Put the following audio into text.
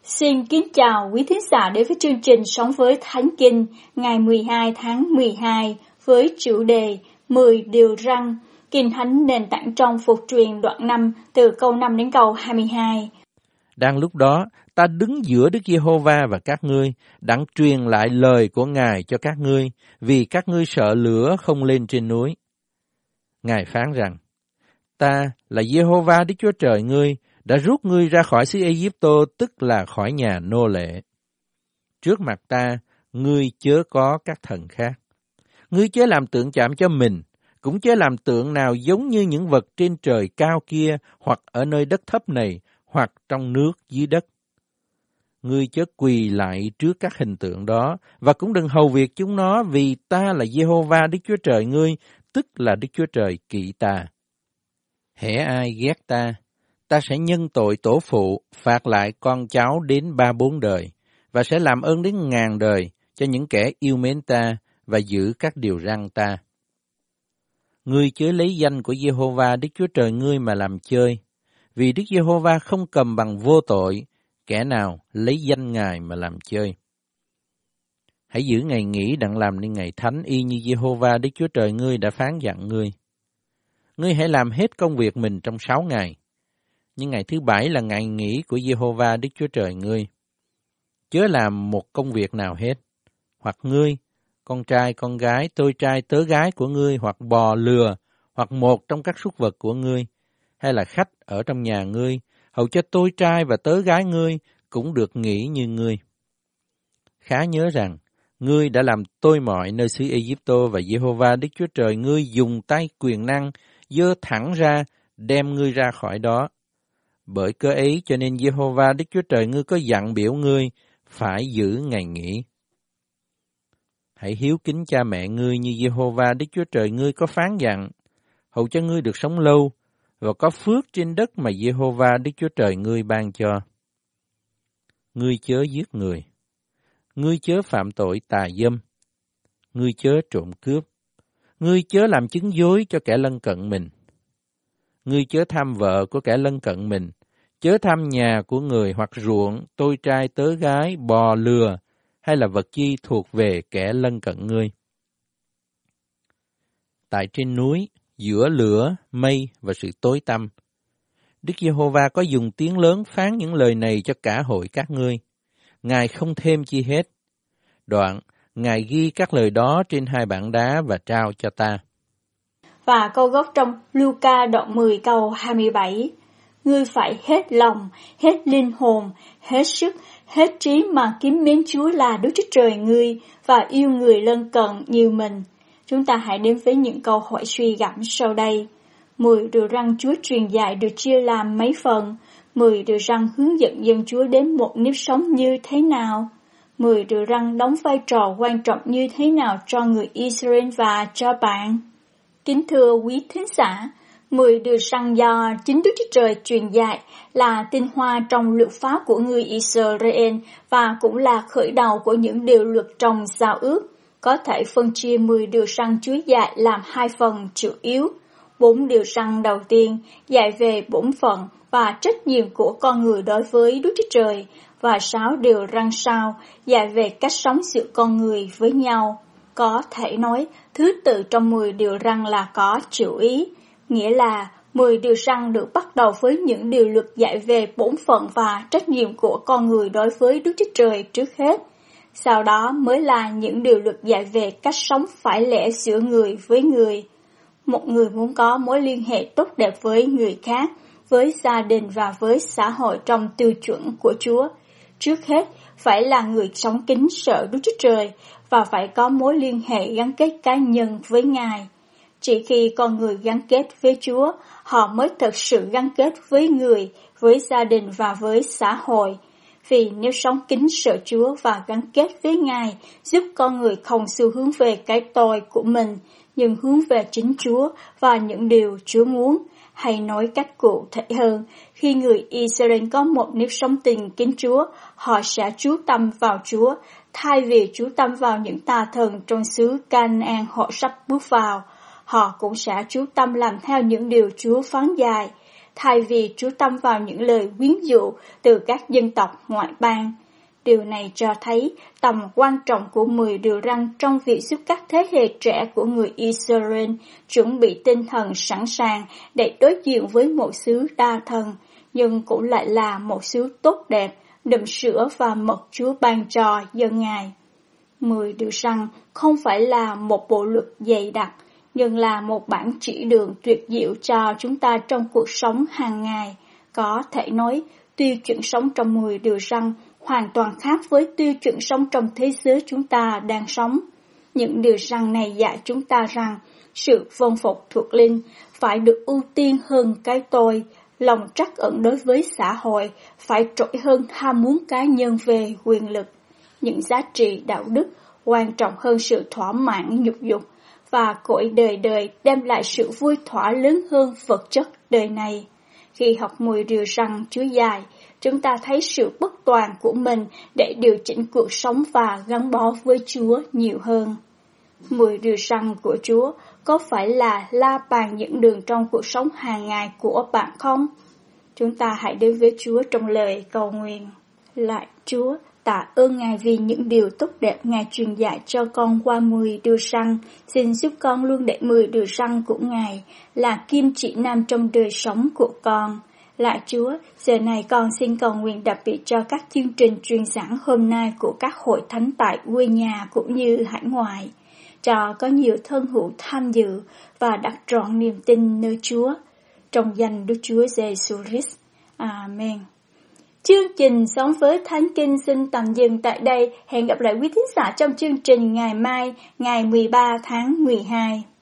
Xin kính chào quý thính giả đến với chương trình Sống với Thánh Kinh ngày 12 tháng 12 với chủ đề 10 điều răn, Kinh Thánh nền tảng trong Phục truyền đoạn 5 từ câu 5 đến câu 22. Đang lúc đó, ta đứng giữa Đức Giê-hô-va và các ngươi, đặng truyền lại lời của Ngài cho các ngươi, vì các ngươi sợ lửa không lên trên núi. Ngài phán rằng, ta là Giê-hô-va Đức Chúa Trời ngươi, đã rút ngươi ra khỏi xứ Ê-díp-tô, tức là khỏi nhà nô lệ. Trước mặt ta, ngươi chớ có các thần khác. Ngươi chớ làm tượng chạm cho mình, cũng chớ làm tượng nào giống như những vật trên trời cao kia, hoặc ở nơi đất thấp này, hoặc trong nước dưới đất. Ngươi chớ quỳ lại trước các hình tượng đó, và cũng đừng hầu việc chúng nó, vì ta là Giê-hô-va Đức Chúa Trời ngươi, tức là Đức Chúa Trời kỵ ta. Hễ ai ghét ta, ta sẽ nhân tội tổ phụ, phạt lại con cháu đến 3-4 đời, và sẽ làm ơn đến 1000 đời cho những kẻ yêu mến ta và giữ các điều răn ta. Ngươi chớ lấy danh của Giê-hô-va Đức Chúa Trời ngươi mà làm chơi, vì Đức Giê-hô-va không cầm bằng vô tội kẻ nào lấy danh Ngài mà làm chơi. Hãy giữ ngày nghỉ đặng làm nên ngày thánh, y như Giê-hô-va Đức Chúa Trời ngươi đã phán dặn ngươi. Ngươi hãy làm hết công việc mình trong 6 ngày, nhưng ngày thứ 7 là ngày nghỉ của Giê-hô-va Đức Chúa Trời ngươi. Chớ làm một công việc nào hết, hoặc ngươi, con trai, con gái, tôi trai, tớ gái của ngươi, hoặc bò lừa, hoặc một trong các súc vật của ngươi, hay là khách ở trong nhà ngươi, hầu cho tôi trai và tớ gái ngươi cũng được nghỉ như ngươi. Khá nhớ rằng, ngươi đã làm tôi mọi nơi xứ Ê-díp-tô, và Giê-hô-va Đức Chúa Trời ngươi dùng tay quyền năng giơ thẳng ra đem ngươi ra khỏi đó. Bởi cớ ấy cho nên Giê-hô-va Đức Chúa Trời ngươi có dặn biểu ngươi phải giữ ngày nghỉ. Hãy hiếu kính cha mẹ ngươi như Giê-hô-va Đức Chúa Trời ngươi có phán dặn, hầu cho ngươi được sống lâu và có phước trên đất mà Giê-hô-va Đức Chúa Trời ngươi ban cho. Ngươi chớ giết người, ngươi chớ phạm tội tà dâm, ngươi chớ trộm cướp, ngươi chớ làm chứng dối cho kẻ lân cận mình. Ngươi chớ tham vợ của kẻ lân cận mình, chớ tham nhà của người hoặc ruộng, tôi trai tớ gái, bò lừa, hay là vật chi thuộc về kẻ lân cận ngươi. Tại trên núi, giữa lửa, mây và sự tối tăm, Đức Giê-hô-va có dùng tiếng lớn phán những lời này cho cả hội các ngươi. Ngài không thêm chi hết. Đoạn, Ngài ghi các lời đó trên 2 bảng đá và trao cho ta. Và câu gốc trong Luca đoạn 10 câu 27. Ngươi phải hết lòng, hết linh hồn, hết sức, hết trí mà kính mến Chúa là Đức Chúa Trời ngươi và yêu người lân cận như mình. Chúng ta hãy đến với những câu hỏi suy gẫm sau đây. 10 điều răn Chúa truyền dạy được chia làm mấy phần? 10 điều răn hướng dẫn dân Chúa đến một nếp sống như thế nào? 10 điều răn đóng vai trò quan trọng như thế nào cho người Israel và cho bạn? Kính thưa quý thính giả, 10 điều răn do chính Đức Chúa Trời truyền dạy là tinh hoa trong luật pháp của người Israel và cũng là khởi đầu của những điều luật trong giao ước. Có thể phân chia 10 điều răn Chúa dạy làm 2 phần chủ yếu. 4 điều răn đầu tiên dạy về bổn phận và trách nhiệm của con người đối với Đức Chúa Trời, và 6 điều răn sau dạy về cách sống giữa con người với nhau. Có thể nói, thứ tự trong 10 điều răn là có chủ ý, nghĩa là 10 điều răn được bắt đầu với những điều luật dạy về bổn phận và trách nhiệm của con người đối với Đức Chúa Trời trước hết. Sau đó mới là những điều luật dạy về cách sống phải lẽ giữa người với người. Một người muốn có mối liên hệ tốt đẹp với người khác, với gia đình và với xã hội trong tiêu chuẩn của Chúa, trước hết phải là người sống kính sợ Đức Chúa Trời và phải có mối liên hệ gắn kết cá nhân với Ngài. Chỉ khi con người gắn kết với Chúa, họ mới thực sự gắn kết với người, với gia đình và với xã hội. Vì nếu sống kính sợ Chúa và gắn kết với Ngài, giúp con người không xu hướng về cái tôi của mình, nhưng hướng về chính Chúa và những điều Chúa muốn. Hay nói cách cụ thể hơn, khi người Israel có một nếp sống tình kính Chúa, họ sẽ chú tâm vào Chúa, thay vì chú tâm vào những tà thần trong xứ Canaan họ sắp bước vào. Họ cũng sẽ chú tâm làm theo những điều Chúa phán dạy. thay vì chú tâm vào những lời quyến dụ từ các dân tộc ngoại bang. Điều này cho thấy tầm quan trọng của 10 điều răn trong việc giúp các thế hệ trẻ của người Israel chuẩn bị tinh thần sẵn sàng để đối diện với một xứ đa thần, nhưng cũng lại là một xứ tốt đẹp, đậm sữa và mật Chúa ban cho dân Ngài. 10 điều răn không phải là một bộ luật dày đặc, nhưng là một bản chỉ đường tuyệt diệu cho chúng ta trong cuộc sống hàng ngày. Có thể nói, tiêu chuẩn sống trong 10 điều răn hoàn toàn khác với tiêu chuẩn sống trong thế giới chúng ta đang sống. Những điều răn này dạy chúng ta rằng sự vâng phục thuộc linh phải được ưu tiên hơn cái tôi, lòng trắc ẩn đối với xã hội phải trội hơn ham muốn cá nhân về quyền lực. Những giá trị đạo đức quan trọng hơn sự thỏa mãn nhục dục, và cõi đời đời đem lại sự vui thỏa lớn hơn vật chất đời này. Khi học 10 điều răn Chúa dạy, chúng ta thấy sự bất toàn của mình để điều chỉnh cuộc sống và gắn bó với Chúa nhiều hơn. 10 điều răn của Chúa có phải là la bàn những đường trong cuộc sống hàng ngày của bạn không? Chúng ta hãy đến với Chúa trong lời cầu nguyện. Lạy Chúa, tạ ơn Ngài vì những điều tốt đẹp Ngài truyền dạy cho con qua 10 điều răn. Xin giúp con luôn để 10 điều răn của Ngài là kim chỉ nam trong đời sống của con. Lạy Chúa, giờ này con xin cầu nguyện đặc biệt cho các chương trình truyền giảng hôm nay của các hội thánh tại quê nhà cũng như hải ngoại, cho có nhiều thân hữu tham dự và đặt trọn niềm tin nơi Chúa. Trong danh Đức Chúa Giêsu Christ. Amen. Chương trình Sống với Thánh Kinh xin tạm dừng tại đây. Hẹn gặp lại quý thính giả trong chương trình ngày mai, ngày 13 tháng 12.